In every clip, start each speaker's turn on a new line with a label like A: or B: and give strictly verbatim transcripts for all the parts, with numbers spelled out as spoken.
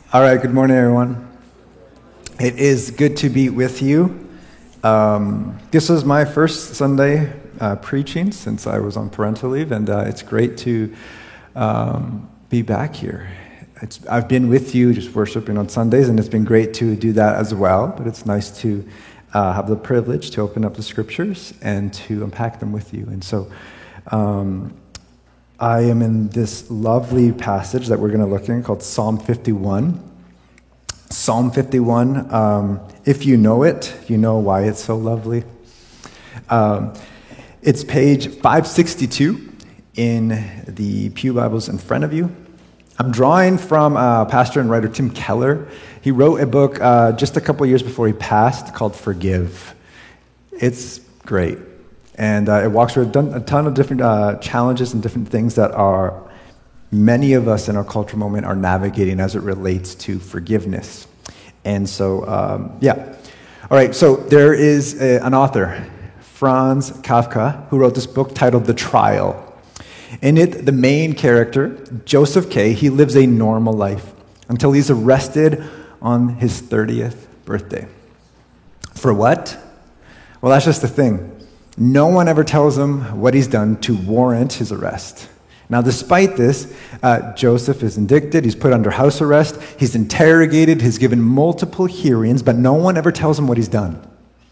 A: All right, good morning, everyone. It is good to be with you. Um, this was my first Sunday uh, preaching since I was on parental leave, and uh, it's great to um, be back here. It's, I've been with you just worshiping on Sundays, and it's been great to do that as well, but it's nice to uh, have the privilege to open up the scriptures and to unpack them with you. And so um, I am in this lovely passage that we're going to look in called Psalm fifty-one. Psalm fifty-one, um, if you know it, you know why it's so lovely. Um, it's page five sixty-two in the Pew Bibles in front of you. I'm drawing from uh, pastor and writer Tim Keller. He wrote a book uh, just a couple years before he passed called Forgive. It's great. And uh, it walks through a ton, a ton of different uh, challenges and different things that are many of us in our cultural moment are navigating as it relates to forgiveness. And so, um, yeah. All right, so there is a, an author, Franz Kafka, who wrote this book titled The Trial. In it, the main character, Joseph K., he lives a normal life until he's arrested on his thirtieth birthday. For what? Well, that's just the thing. No one ever tells him what he's done to warrant his arrest. Now, despite this, uh, Joseph is indicted, he's put under house arrest, he's interrogated, he's given multiple hearings, but no one ever tells him what he's done.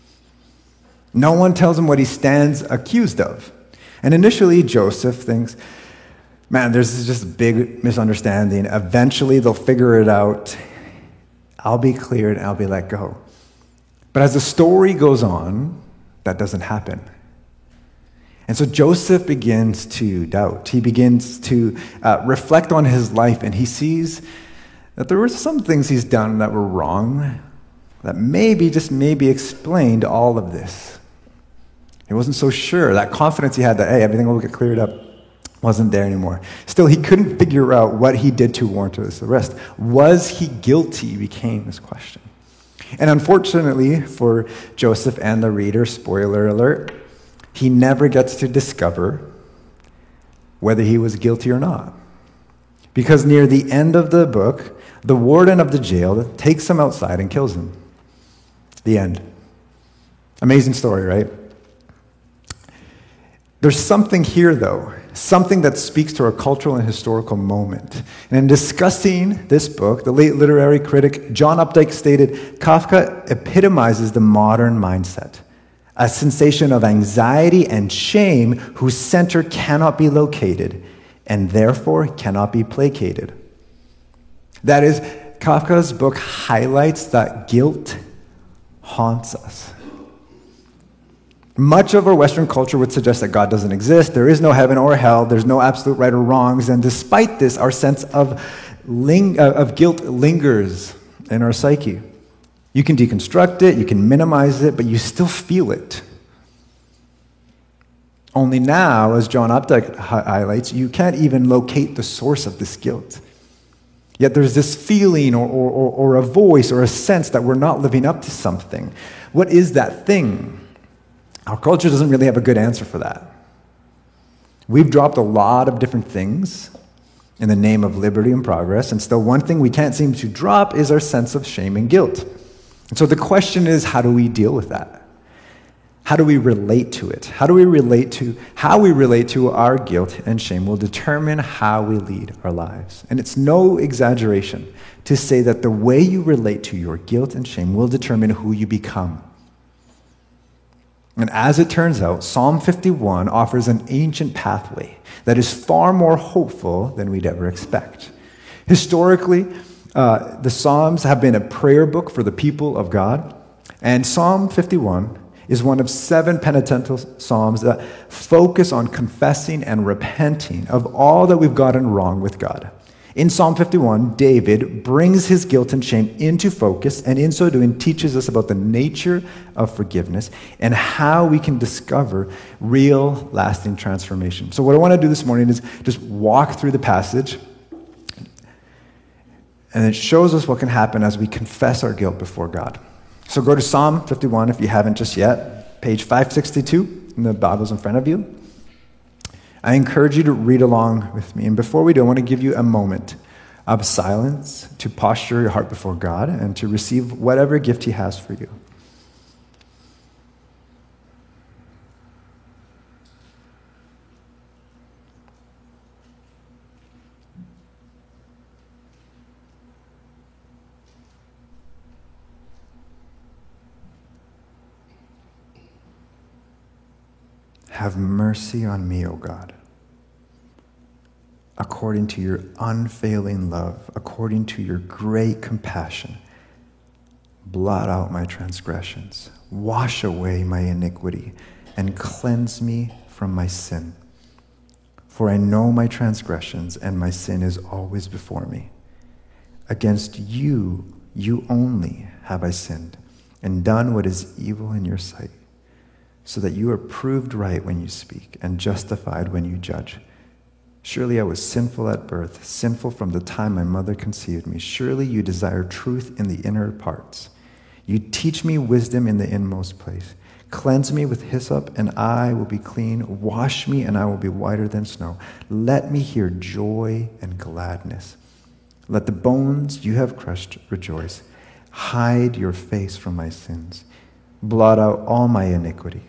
A: No one tells him what he stands accused of. And initially, Joseph thinks, man, there's just a big misunderstanding. Eventually, they'll figure it out. I'll be cleared and I'll be let go. But as the story goes on, that doesn't happen. And so Joseph begins to doubt. He begins to uh, reflect on his life, and he sees that there were some things he's done that were wrong, that maybe, just maybe explained all of this. He wasn't so sure. That confidence he had that, hey, everything will get cleared up wasn't there anymore. Still, he couldn't figure out what he did to warrant this arrest. Was he guilty became his question. And unfortunately for Joseph and the reader, spoiler alert, he never gets to discover whether he was guilty or not. Because near the end of the book, the warden of the jail takes him outside and kills him. The end. Amazing story, right? There's something here, though, something that speaks to our cultural and historical moment. And in discussing this book, the late literary critic John Updike stated, Kafka epitomizes the modern mindset. A sensation of anxiety and shame whose center cannot be located and therefore cannot be placated. That is, Kafka's book highlights that guilt haunts us. Much of our Western culture would suggest that God doesn't exist, there is no heaven or hell, there's no absolute right or wrongs, and despite this, our sense of, ling- of guilt lingers in our psyche. You can deconstruct it, you can minimize it, but you still feel it. Only now, as John Updike highlights, you can't even locate the source of this guilt. Yet there's this feeling or, or, or a voice or a sense that we're not living up to something. What is that thing? Our culture doesn't really have a good answer for that. We've dropped a lot of different things in the name of liberty and progress, and still one thing we can't seem to drop is our sense of shame and guilt. And so the question is, how do we deal with that? How do we relate to it? How do we relate to, how we relate to our guilt and shame will determine how we lead our lives. And it's no exaggeration to say that the way you relate to your guilt and shame will determine who you become. And as it turns out, Psalm fifty-one offers an ancient pathway that is far more hopeful than we'd ever expect. Historically, Uh, the Psalms have been a prayer book for the people of God, and Psalm fifty-one is one of seven penitential psalms that focus on confessing and repenting of all that we've gotten wrong with God. In Psalm fifty-one, David brings his guilt and shame into focus, and in so doing teaches us about the nature of forgiveness and how we can discover real, lasting transformation. So what I want to do this morning is just walk through the passage. And it shows us what can happen as we confess our guilt before God. So go to Psalm fifty-one if you haven't just yet, page five sixty-two in the Bibles in front of you. I encourage you to read along with me. And before we do, I want to give you a moment of silence, to posture your heart before God, and to receive whatever gift He has for you. Have mercy on me, O God, according to your unfailing love, according to your great compassion. Blot out my transgressions, wash away my iniquity, and cleanse me from my sin. For I know my transgressions, and my sin is always before me. Against you, you only have I sinned, and done what is evil in your sight, so that you are proved right when you speak, and justified when you judge. Surely I was sinful at birth, sinful from the time my mother conceived me. Surely you desire truth in the inner parts. You teach me wisdom in the inmost place. Cleanse me with hyssop, and I will be clean. Wash me, and I will be whiter than snow. Let me hear joy and gladness. Let the bones you have crushed rejoice. Hide your face from my sins. Blot out all my iniquity.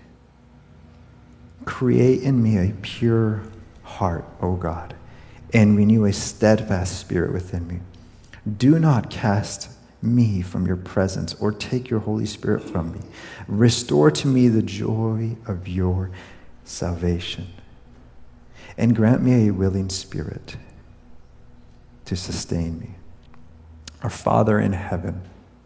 A: Create in me a pure heart, O God, and renew a steadfast spirit within me. Do not cast me from your presence or take your Holy Spirit from me. Restore to me the joy of your salvation, and grant me a willing spirit to sustain me. Our Father in heaven,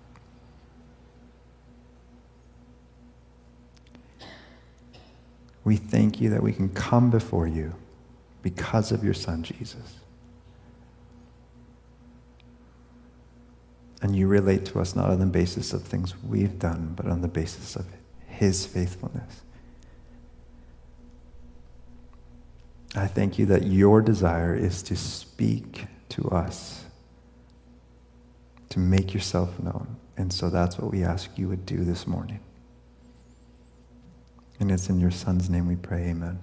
A: we thank you that we can come before you because of your Son, Jesus. And you relate to us not on the basis of things we've done, but on the basis of his faithfulness. I thank you that your desire is to speak to us, to make yourself known. And so that's what we ask you would do this morning. And it's in your Son's name we pray, amen.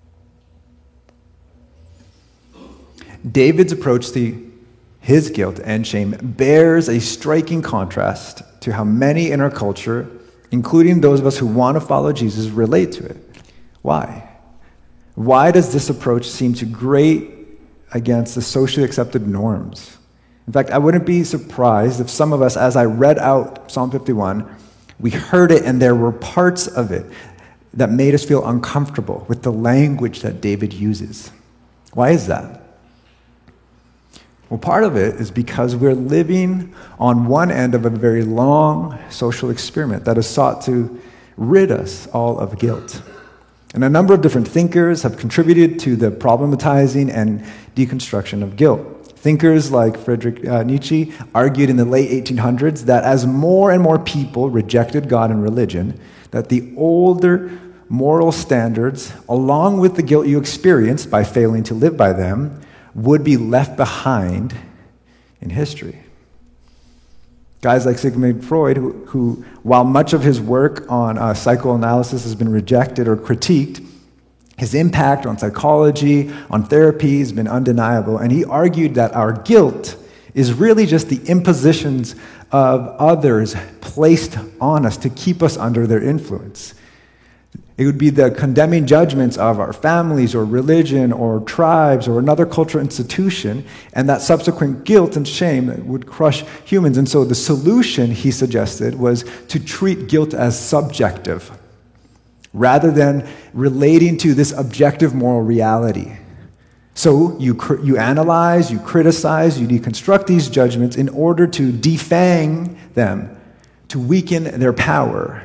A: David's approach to his guilt and shame bears a striking contrast to how many in our culture, including those of us who want to follow Jesus, relate to it. Why? Why does this approach seem to grate against the socially accepted norms? In fact, I wouldn't be surprised if some of us, as I read out Psalm fifty-one, we heard it and there were parts of it that made us feel uncomfortable with the language that David uses. Why is that? Well, part of it is because we're living on one end of a very long social experiment that has sought to rid us all of guilt. And a number of different thinkers have contributed to the problematizing and deconstruction of guilt. Thinkers like Friedrich uh, Nietzsche argued in the late eighteen hundreds that as more and more people rejected God and religion, that the older moral standards, along with the guilt you experienced by failing to live by them, would be left behind in history. Guys like Sigmund Freud, who, who while much of his work on uh, psychoanalysis has been rejected or critiqued, his impact on psychology, on therapy has been undeniable, and he argued that our guilt is really just the impositions of others placed on us to keep us under their influence. It would be the condemning judgments of our families or religion or tribes or another cultural institution, and that subsequent guilt and shame that would crush humans. And so the solution, he suggested, was to treat guilt as subjective, rather than relating to this objective moral reality. So you, you analyze, you criticize, you deconstruct these judgments in order to defang them, to weaken their power.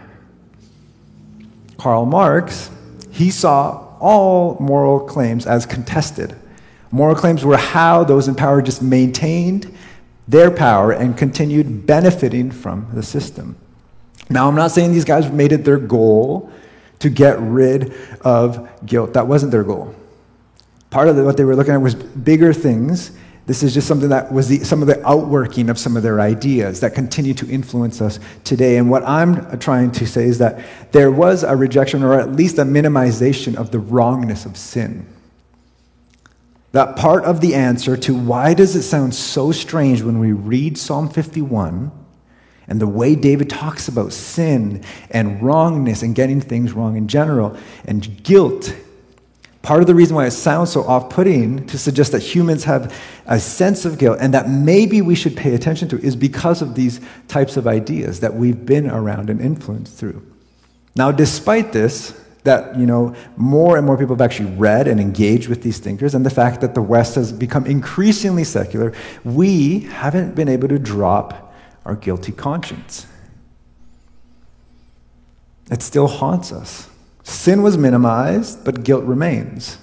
A: Karl Marx, he saw all moral claims as contested. Moral claims were how those in power just maintained their power and continued benefiting from the system. Now, I'm not saying these guys made it their goal to get rid of guilt. That wasn't their goal. Part of what they were looking at was bigger things. This is just something that was the, some of the outworking of some of their ideas that continue to influence us today. And what I'm trying to say is that there was a rejection or at least a minimization of the wrongness of sin. that part of the answer to why does it sound so strange when we read Psalm fifty-one and the way David talks about sin and wrongness and getting things wrong in general and guilt. Part of the reason why it sounds so off-putting to suggest that humans have a sense of guilt and that maybe we should pay attention to is because of these types of ideas that we've been around and influenced through. Now, despite this, that, you know, more and more people have actually read and engaged with these thinkers, and the fact that the West has become increasingly secular, we haven't been able to drop our guilty conscience. It still haunts us. Sin was minimized, but guilt remains.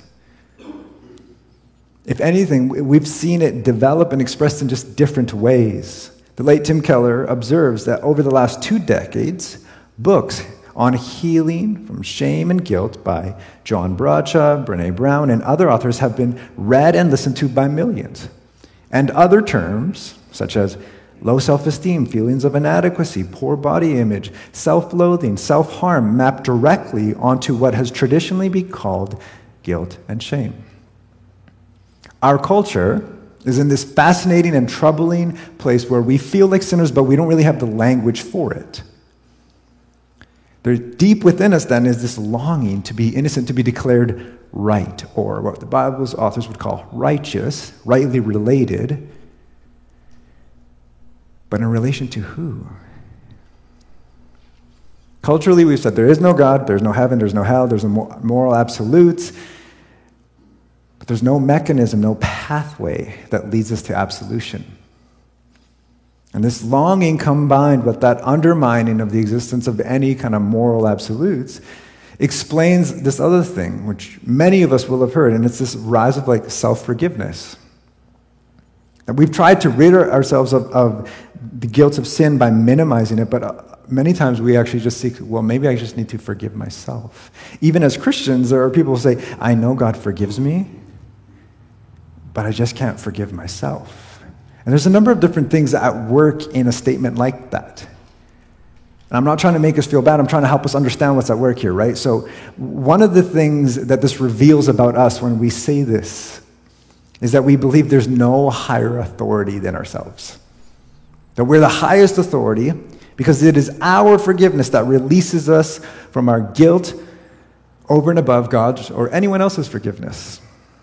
A: If anything, we've seen it develop and expressed in just different ways. The late Tim Keller observes that over the last two decades, books on healing from shame and guilt by John Bradshaw, Brené Brown, and other authors have been read and listened to by millions. And other terms, such as low self-esteem, feelings of inadequacy, poor body image, self-loathing, self-harm, map directly onto what has traditionally been called guilt and shame. Our culture is in this fascinating and troubling place where we feel like sinners, but we don't really have the language for it. There, deep within us, then, is this longing to be innocent, to be declared right, or what the Bible's authors would call righteous, rightly related. But in relation to who? Culturally, we've said there is no God, there's no heaven, there's no hell, there's no moral absolutes, but there's no mechanism, no pathway that leads us to absolution. And this longing combined with that undermining of the existence of any kind of moral absolutes explains this other thing, which many of us will have heard, and it's this rise of like self-forgiveness. And we've tried to rid ourselves of, of the guilt of sin by minimizing it, but uh, many times we actually just seek, well, maybe I just need to forgive myself. Even as Christians, there are people who say, I know God forgives me, but I just can't forgive myself. And there's a number of different things at work in a statement like that. And I'm not trying to make us feel bad, I'm trying to help us understand what's at work here, right? So one of the things that this reveals about us when we say this is that we believe there's no higher authority than ourselves. That we're the highest authority because it is our forgiveness that releases us from our guilt over and above God's or anyone else's forgiveness.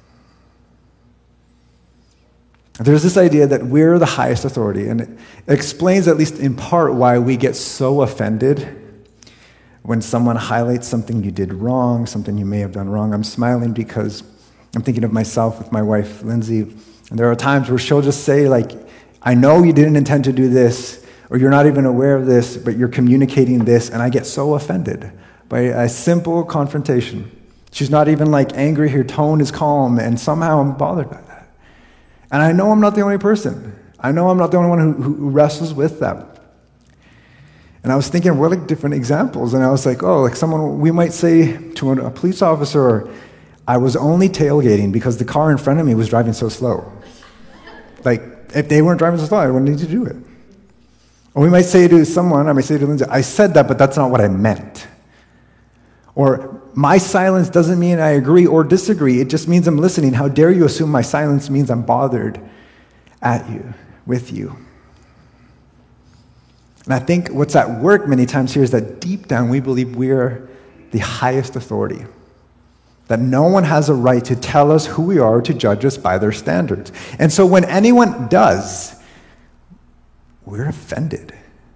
A: There's this idea that we're the highest authority, and it explains, at least in part, why we get so offended when someone highlights something you did wrong, something you may have done wrong. I'm smiling because I'm thinking of myself with my wife, Lindsay, and there are times where she'll just say, like, I know you didn't intend to do this, or you're not even aware of this, but you're communicating this, and I get so offended by a simple confrontation. She's not even, like, angry, her tone is calm, and somehow I'm bothered by that. And I know I'm not the only person. I know I'm not the only one who, who wrestles with that. And I was thinking, what are like different examples? And I was like, oh, like someone, we might say to a police officer, I was only tailgating because the car in front of me was driving so slow. Like, if they weren't driving so slow, I wouldn't need to do it. Or we might say to someone, I might say to Lindsay, I said that, but that's not what I meant. Or, my silence doesn't mean I agree or disagree. It just means I'm listening. How dare you assume my silence means I'm bothered at you, with you. And I think what's at work many times here is that deep down we believe we're the highest authority. That no one has a right to tell us who we are or to judge us by their standards. And so when anyone does, we're offended.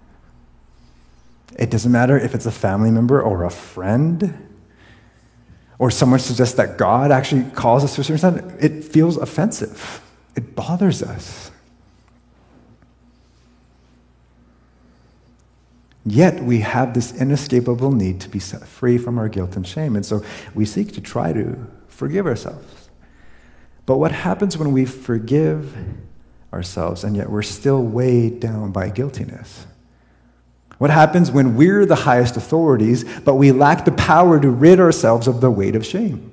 A: It doesn't matter if it's a family member or a friend, or someone suggests that God actually calls us to a certain standard. It feels offensive. It bothers us. Yet we have this inescapable need to be set free from our guilt and shame. And so we seek to try to forgive ourselves. But what happens when we forgive ourselves and yet we're still weighed down by guiltiness? What happens when we're the highest authorities, but we lack the power to rid ourselves of the weight of shame?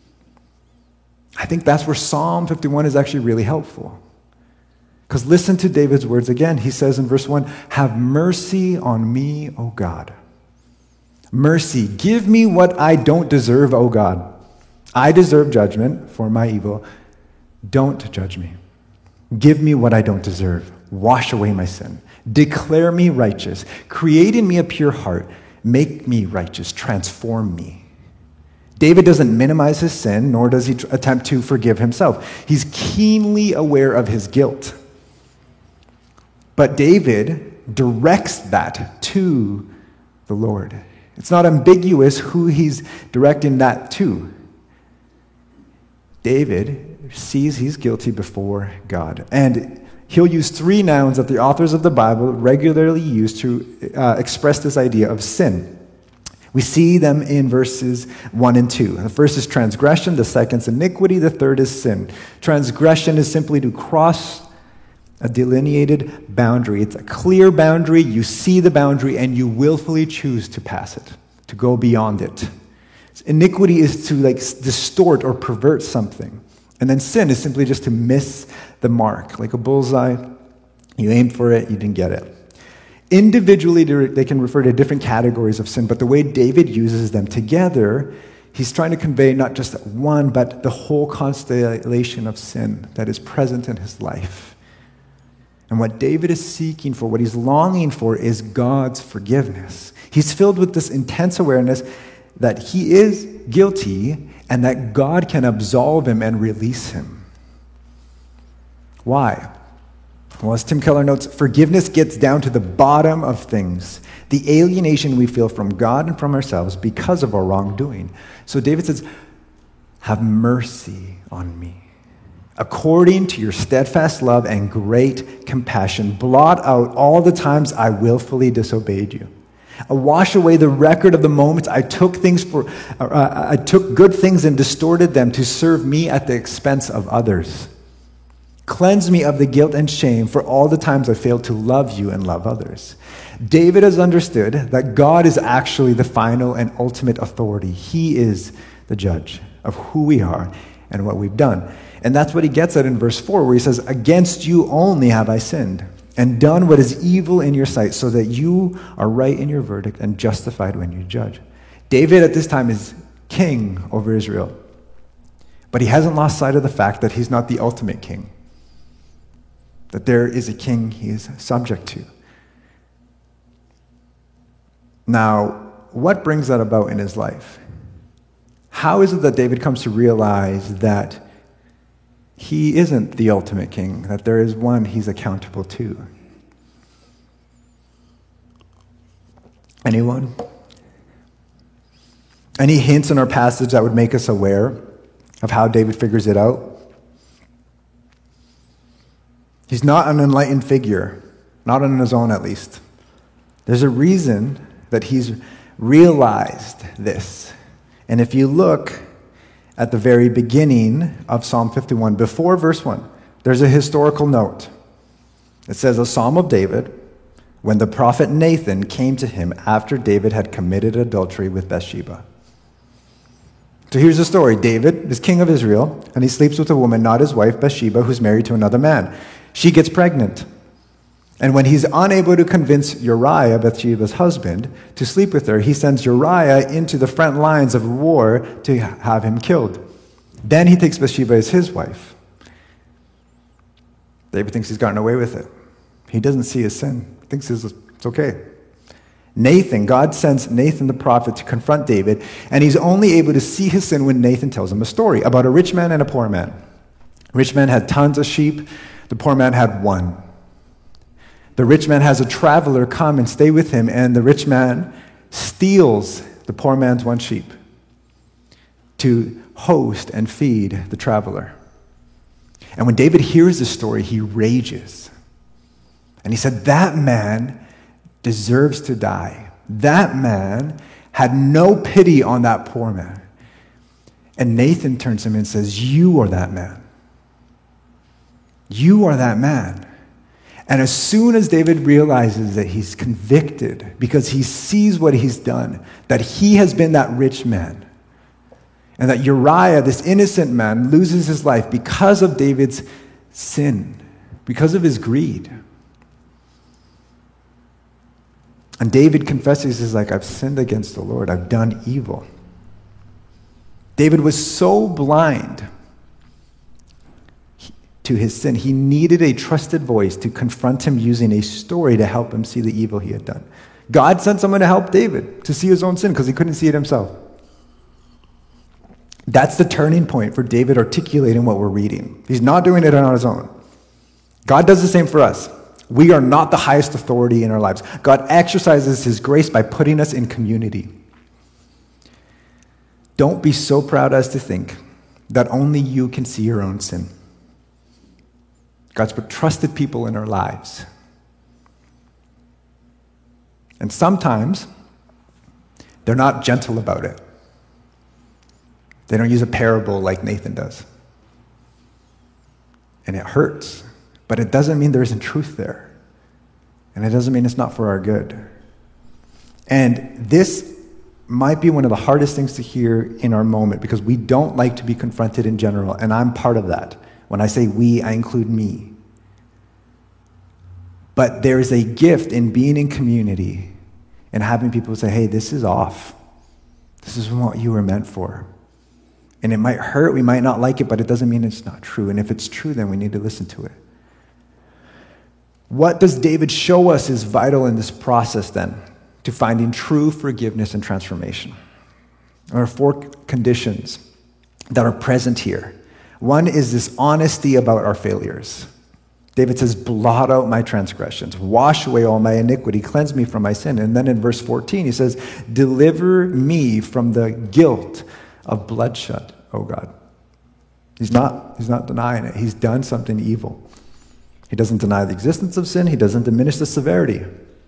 A: I think that's where Psalm fifty-one is actually really helpful. Because listen to David's words again. He says in verse one, have mercy on me, O God. Mercy, give me what I don't deserve, O God. I deserve judgment for my evil. Don't judge me. Give me what I don't deserve. Wash away my sin. Declare me righteous. Create in me a pure heart. Make me righteous. Transform me. David doesn't minimize his sin, nor does he attempt to forgive himself. He's keenly aware of his guilt. But David directs that to the Lord. It's not ambiguous who he's directing that to. David sees he's guilty before God. And he'll use three nouns that the authors of the Bible regularly use to uh, express this idea of sin. We see them in verses one and two. The first is transgression, the second is iniquity, the third is sin. Transgression is simply to cross a delineated boundary. It's a clear boundary. You see the boundary and you willfully choose to pass it, to go beyond it. Iniquity is to like distort or pervert something. And then sin is simply just to miss the mark. Like a bullseye, you aimed for it, you didn't get it. Individually, they can refer to different categories of sin, but the way David uses them together, he's trying to convey not just one, but the whole constellation of sin that is present in his life. And what David is seeking for, what he's longing for, is God's forgiveness. He's filled with this intense awareness that he is guilty and that God can absolve him and release him. Why? Well, as Tim Keller notes, forgiveness gets down to the bottom of things, the alienation we feel from God and from ourselves because of our wrongdoing. So David says, have mercy on me. According to your steadfast love and great compassion, blot out all the times I willfully disobeyed you. I wash away the record of the moments I took things for, uh, I took good things and distorted them to serve me at the expense of others. Cleanse me of the guilt and shame for all the times I failed to love you and love others. David has understood that God is actually the final and ultimate authority. He is the judge of who we are and what we've done. And that's what he gets at in verse four, where he says, against you only have I sinned, and done what is evil in your sight, so that you are right in your verdict and justified when you judge. David at this time is king over Israel, but he hasn't lost sight of the fact that he's not the ultimate king, that there is a king he is subject to. Now, what brings that about in his life? How is it that David comes to realize that he isn't the ultimate king, that there is one he's accountable to? Anyone? Any hints in our passage that would make us aware of how David figures it out? He's not an enlightened figure, not on his own at least. There's a reason that he's realized this. And if you look at the very beginning of Psalm fifty-one, before verse one, there's a historical note. It says, a psalm of David, when the prophet Nathan came to him after David had committed adultery with Bathsheba. So here's the story. David is king of Israel, and he sleeps with a woman, not his wife, Bathsheba, who's married to another man. She gets pregnant. And when he's unable to convince Uriah, Bathsheba's husband, to sleep with her, he sends Uriah into the front lines of war to have him killed. Then he takes Bathsheba as his wife. David thinks he's gotten away with it. He doesn't see his sin. He thinks it's okay. Nathan, God sends Nathan the prophet to confront David, and he's only able to see his sin when Nathan tells him a story about a rich man and a poor man. Rich man had tons of sheep. The poor man had one. The rich man has a traveler come and stay with him, and the rich man steals the poor man's one sheep to host and feed the traveler. And when David hears this story, he rages. And he said, that man deserves to die. That man had no pity on that poor man. And Nathan turns to him and says, you are that man. You are that man. And as soon as David realizes that he's convicted because he sees what he's done, that he has been that rich man, and that Uriah, this innocent man, loses his life because of David's sin, because of his greed. And David confesses, he's like, I've sinned against the Lord. I've done evil. David was so blind. to his sin. He needed a trusted voice to confront him using a story to help him see the evil he had done. God sent someone to help David to see his own sin because he couldn't see it himself. That's the turning point for David articulating what we're reading. He's not doing it on his own. God does the same for us. We are not the highest authority in our lives. God exercises his grace by putting us in community. Don't be so proud as to think that only you can see your own sin. God's put trusted people in our lives. And sometimes they're not gentle about it. They don't use a parable like Nathan does. And it hurts. But it doesn't mean there isn't truth there. And it doesn't mean it's not for our good. And this might be one of the hardest things to hear in our moment because we don't like to be confronted in general. And I'm part of that. When I say we, I include me. But there is a gift in being in community and having people say, hey, this is off. This is what you were meant for. And it might hurt, we might not like it, but it doesn't mean it's not true. And if it's true, then we need to listen to it. What does David show us is vital in this process then to finding true forgiveness and transformation? There are four conditions that are present here. One is this honesty about our failures. David says, blot out my transgressions, wash away all my iniquity, cleanse me from my sin. And then in verse fourteen, he says, deliver me from the guilt of bloodshed, oh God. He's not, he's not denying it. He's done something evil. He doesn't deny the existence of sin. He doesn't diminish the severity.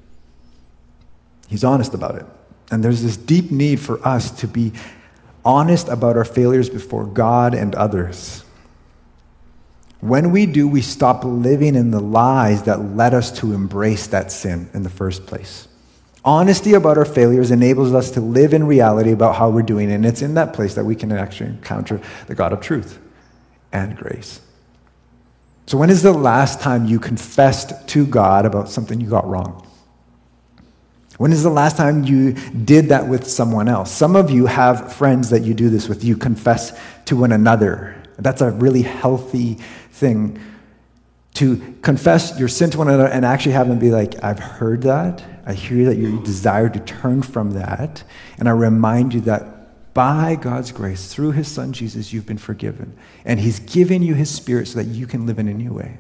A: He's honest about it. And there's this deep need for us to be honest about our failures before God and others. When we do, we stop living in the lies that led us to embrace that sin in the first place. Honesty about our failures enables us to live in reality about how we're doing, and it's in that place that we can actually encounter the God of truth and grace. So when is the last time you confessed to God about something you got wrong? When is the last time you did that with someone else? Some of you have friends that you do this with. You confess to one another. That's a really healthy thing, to confess your sin to one another and actually have them be like, I've heard that. I hear that you desire to turn from that. And I remind you that by God's grace, through his son Jesus, you've been forgiven. And he's given you his spirit so that you can live in a new way.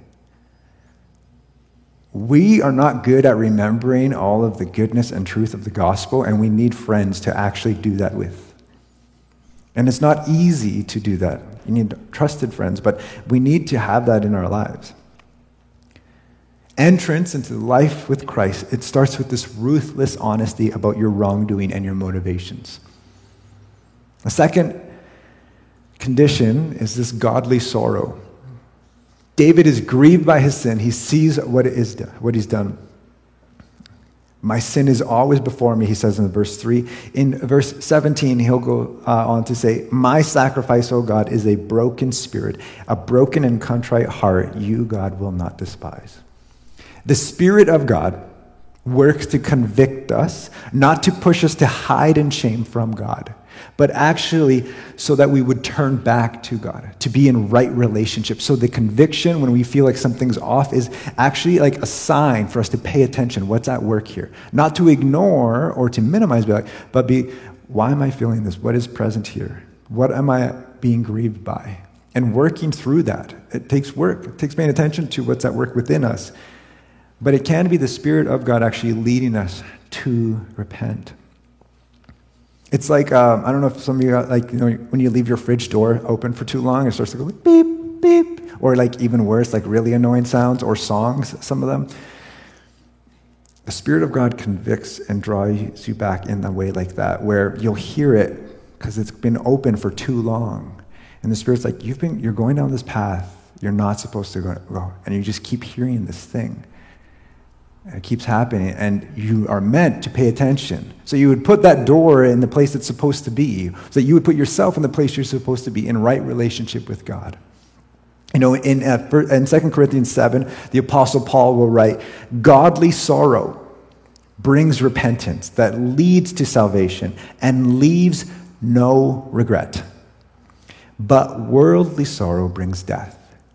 A: We are not good at remembering all of the goodness and truth of the gospel, and we need friends to actually do that with. And it's not easy to do that. You need trusted friends, but we need to have that in our lives. Entrance into life with Christ, it starts with this ruthless honesty about your wrongdoing and your motivations. The second condition is this godly sorrow. David is grieved by his sin. He sees what it is, what he's done. My sin is always before me, he says in verse three. In verse seventeen, he'll go uh, on to say, my sacrifice, O God, is a broken spirit, a broken and contrite heart, you, God, will not despise. The Spirit of God works to convict us, not to push us to hide in shame from God, but actually so that we would turn back to God, to be in right relationship. So the conviction, when we feel like something's off, is actually like a sign for us to pay attention. What's at work here? Not to ignore or to minimize, but be, why am I feeling this? What is present here? What am I being grieved by? And working through that. It takes work. It takes paying attention to what's at work within us. But it can be the Spirit of God actually leading us to repent. It's like, um, I don't know if some of you, like, you know, when you leave your fridge door open for too long, it starts to go like, beep, beep, or like even worse, like really annoying sounds or songs, some of them. The Spirit of God convicts and draws you back in a way like that, where you'll hear it because it's been open for too long. And the Spirit's like, you've been, you're going down this path you're not supposed to go, and you just keep hearing this thing. And it keeps happening, and you are meant to pay attention. So you would put that door in the place it's supposed to be, so that you would put yourself in the place you're supposed to be, in right relationship with God. You know, in, uh, in Second Corinthians seven, the Apostle Paul will write, godly sorrow brings repentance that leads to salvation and leaves no regret. But worldly sorrow brings death.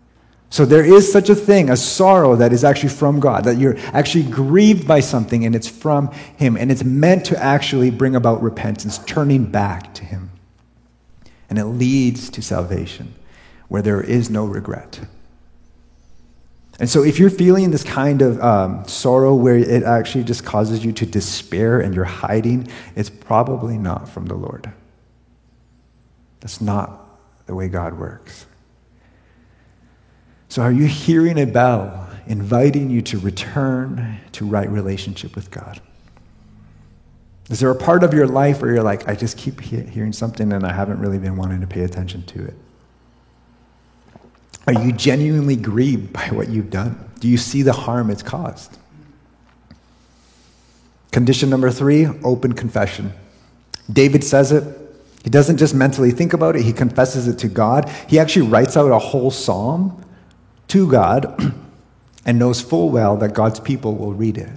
A: So there is such a thing, a sorrow that is actually from God, that you're actually grieved by something and it's from him. And it's meant to actually bring about repentance, turning back to him. And it leads to salvation, where there is no regret. And so if you're feeling this kind of um, sorrow where it actually just causes you to despair and you're hiding, it's probably not from the Lord. That's not the way God works. So are you hearing a bell inviting you to return to right relationship with God? Is there a part of your life where you're like, I just keep he- hearing something and I haven't really been wanting to pay attention to it? Are you genuinely grieved by what you've done? Do you see the harm it's caused? Condition number three, open confession. David says it. He doesn't just mentally think about it, he confesses it to God. He actually writes out a whole psalm to God and knows full well that God's people will read it.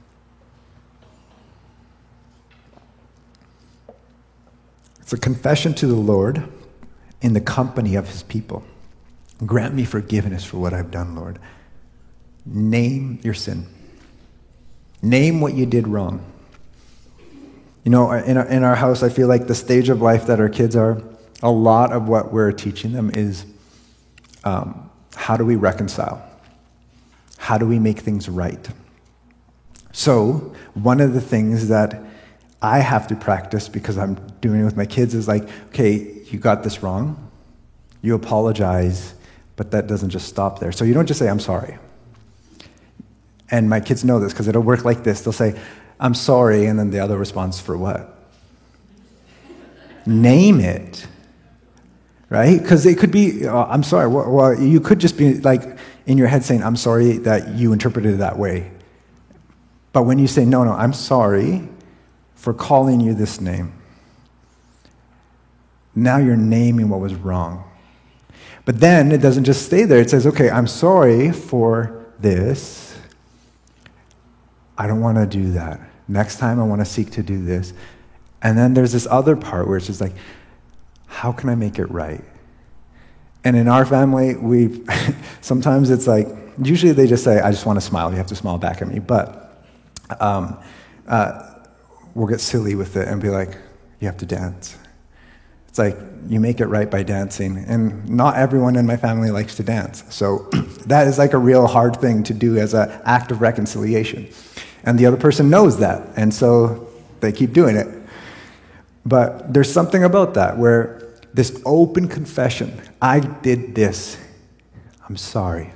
A: It's a confession to the Lord in the company of his people. Grant me forgiveness for what I've done, Lord. Name your sin. Name what you did wrong. You know, in our, in our house, I feel like the stage of life that our kids are, a lot of what we're teaching them is um, how do we reconcile? How do we make things right? So, one of the things that I have to practice because I'm doing it with my kids is like, okay, you got this wrong. You apologize, but that doesn't just stop there. So you don't just say, I'm sorry. And my kids know this because it'll work like this. They'll say, I'm sorry, and then the other responds, for what? Name it, right? Because it could be, oh, I'm sorry. Well, well, you could just be like in your head saying, I'm sorry that you interpreted it that way. But when you say, no, no, I'm sorry for calling you this name, now you're naming what was wrong. But then it doesn't just stay there. It says, okay, I'm sorry for this. I don't want to do that. Next time I want to seek to do this. And then there's this other part where it's just like, how can I make it right? And in our family, we sometimes it's like, usually they just say, I just want to smile. You have to smile back at me. But um, uh, we'll get silly with it and be like, you have to dance. It's like, you make it right by dancing. And not everyone in my family likes to dance. So that is like a real hard thing to do as an act of reconciliation. And the other person knows that. And so they keep doing it. But there's something about that where this open confession, I did this. I'm sorry.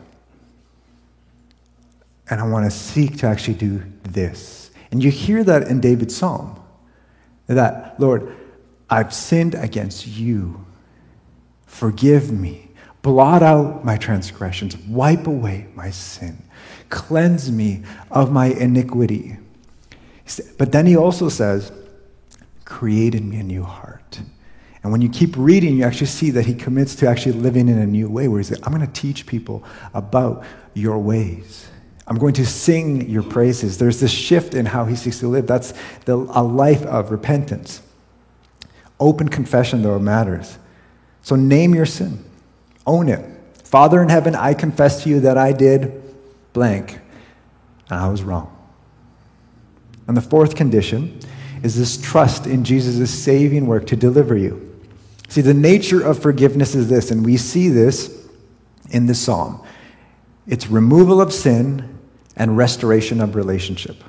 A: And I want to seek to actually do this. And you hear that in David's psalm. That, Lord, I've sinned against you. Forgive me. Blot out my transgressions. Wipe away my sin. Cleanse me of my iniquity. But then he also says, create in me a new heart. And when you keep reading, you actually see that he commits to actually living in a new way, where he says, I'm going to teach people about your ways. I'm going to sing your praises. There's this shift in how he seeks to live. That's the, a life of repentance. Open confession, though, matters. So name your sin. Own it. Father in heaven, I confess to you that I did blank, and I was wrong. And the fourth condition is this trust in Jesus' saving work to deliver you. See, the nature of forgiveness is this, and we see this in this psalm. It's removal of sin and restoration of relationship.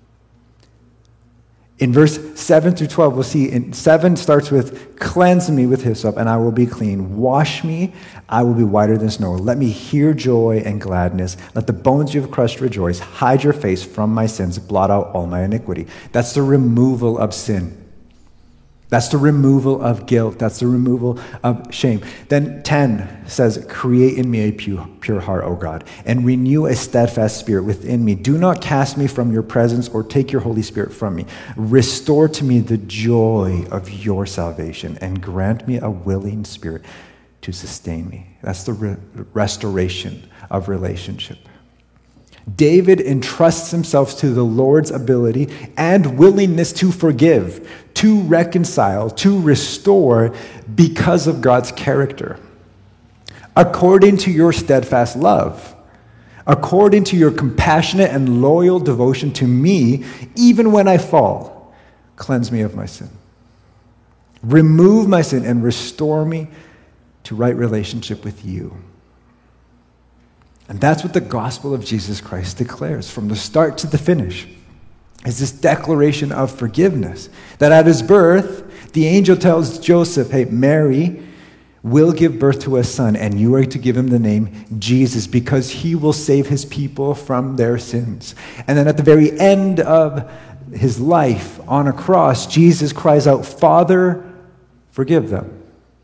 A: In verse seven through twelve, we'll see, in seven starts with, cleanse me with hyssop, and I will be clean. Wash me, I will be whiter than snow. Let me hear joy and gladness. Let the bones you have crushed rejoice. Hide your face from my sins. Blot out all my iniquity. That's the removal of sin. That's the removal of guilt. That's the removal of shame. Then ten says, create in me a pure, pure heart, O God, and renew a steadfast spirit within me. Do not cast me from your presence or take your Holy Spirit from me. Restore to me the joy of your salvation and grant me a willing spirit to sustain me. That's the re- restoration of relationship. David entrusts himself to the Lord's ability and willingness to forgive, to reconcile, to restore because of God's character. according to your steadfast love, according to your compassionate and loyal devotion to me, even when I fall, cleanse me of my sin. Remove my sin and restore me to right relationship with you. And that's what the gospel of Jesus Christ declares from the start to the finish, is this declaration of forgiveness. That at his birth, the angel tells Joseph, hey, Mary will give birth to a son, and you are to give him the name Jesus, because he will save his people from their sins. And then at the very end of his life on a cross, Jesus cries out, Father, forgive them.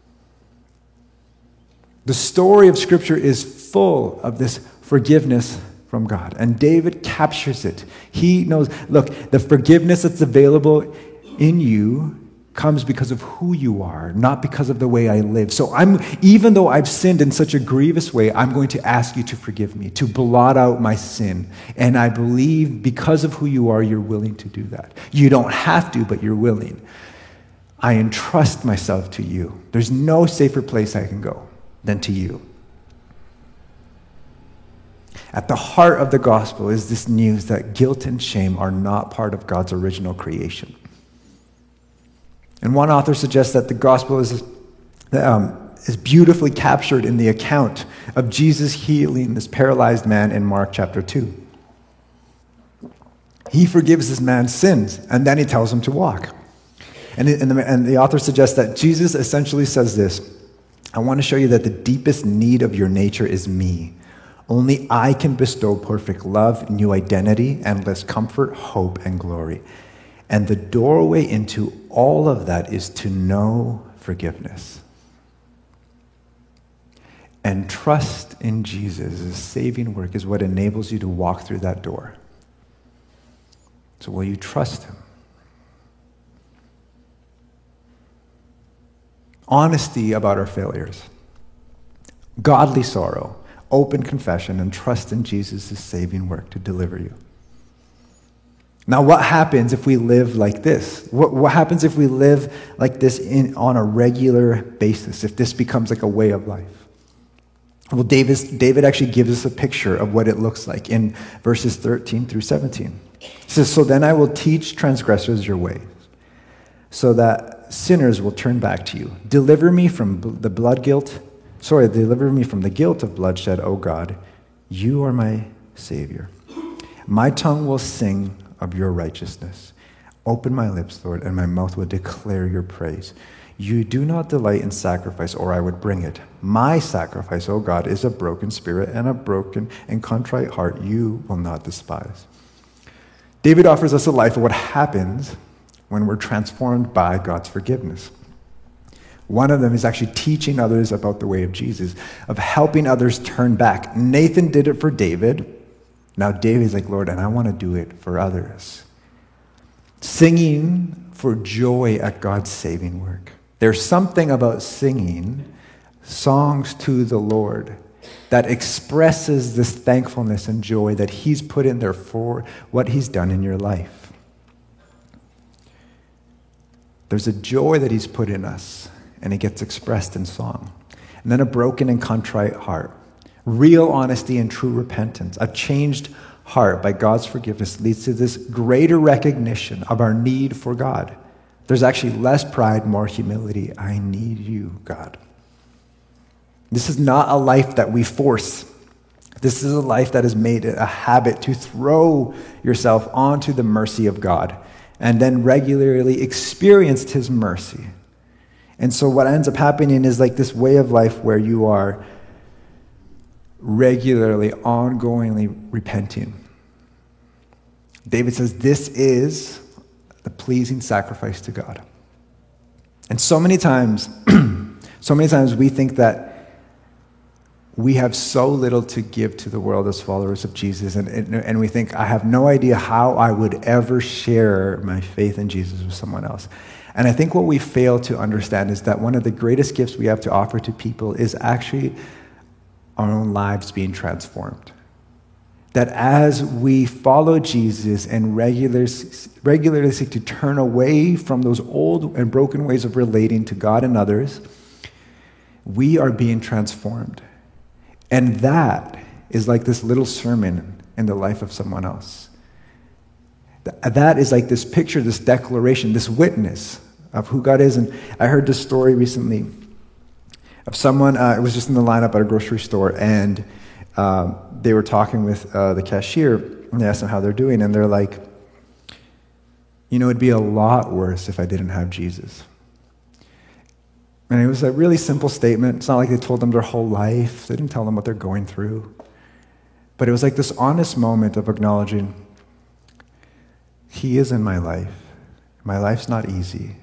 A: The story of Scripture is full of this forgiveness from God, and David captures it. He knows, look, the forgiveness that's available in you comes because of who you are, not because of the way I live. So I'm, even though I've sinned in such a grievous way, I'm going to ask you to forgive me, to blot out my sin. And I believe because of who you are, you're willing to do that. You don't have to, but you're willing. I entrust myself to you. There's no safer place I can go than to you. At the heart of the gospel is this news that guilt and shame are not part of God's original creation. And one author suggests that the gospel is, um, is beautifully captured in the account of Jesus healing this paralyzed man in Mark chapter two. He forgives this man's sins, and then he tells him to walk. And, it, and, the, and the author suggests that Jesus essentially says this: I want to show you that the deepest need of your nature is me. Only I can bestow perfect love, new identity, endless comfort, hope, and glory. And the doorway into all of that is to know forgiveness. And trust in Jesus' saving work is what enables you to walk through that door. So will you trust him? Honesty about our failures. Godly sorrow. Open confession and trust in Jesus' saving work to deliver you. Now, what happens if we live like this? What, what happens if we live like this in, on a regular basis, if this becomes like a way of life? Well, David, David actually gives us a picture of what it looks like in verses thirteen through seventeen. He says, so then I will teach transgressors your ways, so that sinners will turn back to you. Deliver me from the blood guilt. Sorry, deliver me from the guilt of bloodshed, O God. You are my Savior. My tongue will sing of your righteousness. Open my lips, Lord, and my mouth will declare your praise. You do not delight in sacrifice, or I would bring it. My sacrifice, O God, is a broken spirit, and a broken and contrite heart you will not despise. David offers us a life of what happens when we're transformed by God's forgiveness. One of them is actually teaching others about the way of Jesus, of helping others turn back. Nathan did it for David. Now David's like, Lord, and I want to do it for others. Singing for joy at God's saving work. There's something about singing songs to the Lord that expresses this thankfulness and joy that he's put in there for what he's done in your life. There's a joy that he's put in us, and it gets expressed in song. And then a broken and contrite heart. Real honesty and true repentance. A changed heart by God's forgiveness leads to this greater recognition of our need for God. There's actually less pride, more humility. I need you, God. This is not a life that we force. This is a life that has made it a habit to throw yourself onto the mercy of God and then regularly experienced his mercy. And so what ends up happening is like this way of life where you are regularly, ongoingly repenting. David says this is the pleasing sacrifice to God. And so many times, so many times we think that we have so little to give to the world as followers of Jesus, and, and, and we think, I have no idea how I would ever share my faith in Jesus with someone else. And I think what we fail to understand is that one of the greatest gifts we have to offer to people is actually our own lives being transformed. That as we follow Jesus and regularly, regularly seek to turn away from those old and broken ways of relating to God and others, we are being transformed. And that is like this little sermon in the life of someone else. That is like this picture, this declaration, this witness of who God is. And I heard this story recently of someone, uh, it was just in the lineup at a grocery store, and um, they were talking with uh, the cashier, and they asked them how they're doing, and they're like, you know, it'd be a lot worse if I didn't have Jesus. And it was a really simple statement. It's not like they told them their whole life. They didn't tell them what they're going through. But it was like this honest moment of acknowledging, He is in my life. My life's not easy.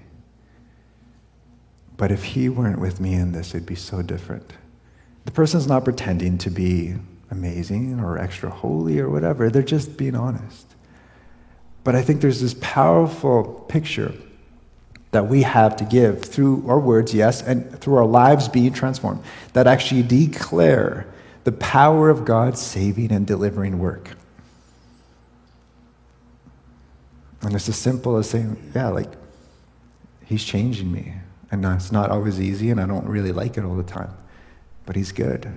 A: But if He weren't with me in this, it'd be so different. The person's not pretending to be amazing or extra holy or whatever. They're just being honest. But I think there's this powerful picture that we have to give through our words, yes, and through our lives being transformed, that actually declare the power of God's saving and delivering work. And it's as simple as saying, yeah, like, He's changing me. And it's not always easy, and I don't really like it all the time. But He's good.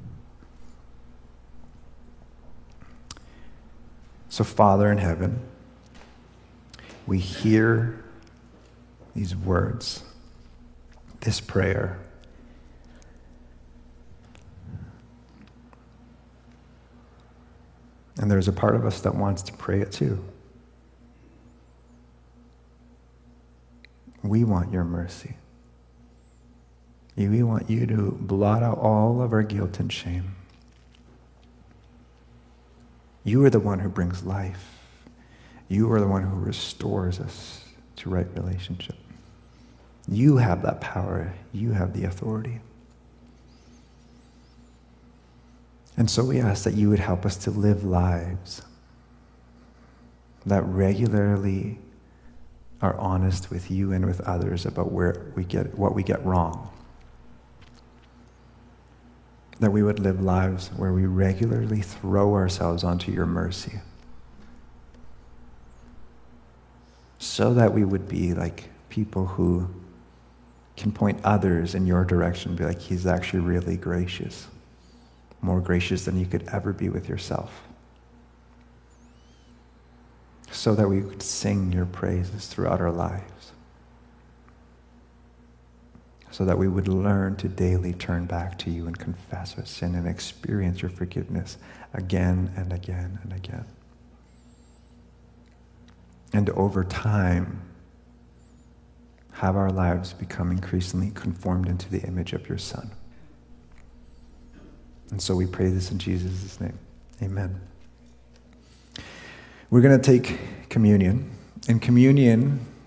A: So, Father in heaven, we hear these words, this prayer. And there's a part of us that wants to pray it too. We want your mercy. We want you to blot out all of our guilt and shame. You are the one who brings life. You are the one who restores us to right relationship. You have that power. You have the authority. And so we ask that you would help us to live lives that regularly are honest with you and with others about where we get what we get wrong. That we would live lives where we regularly throw ourselves onto your mercy, so that we would be like people who can point others in your direction, be like, He's actually really gracious, more gracious than you could ever be with yourself. So that we could sing your praises throughout our lives. So that we would learn to daily turn back to you and confess our sin and experience your forgiveness again and again and again. And over time, have our lives become increasingly conformed into the image of your Son. And so we pray this in Jesus' name. Amen. We're going to take communion. And communion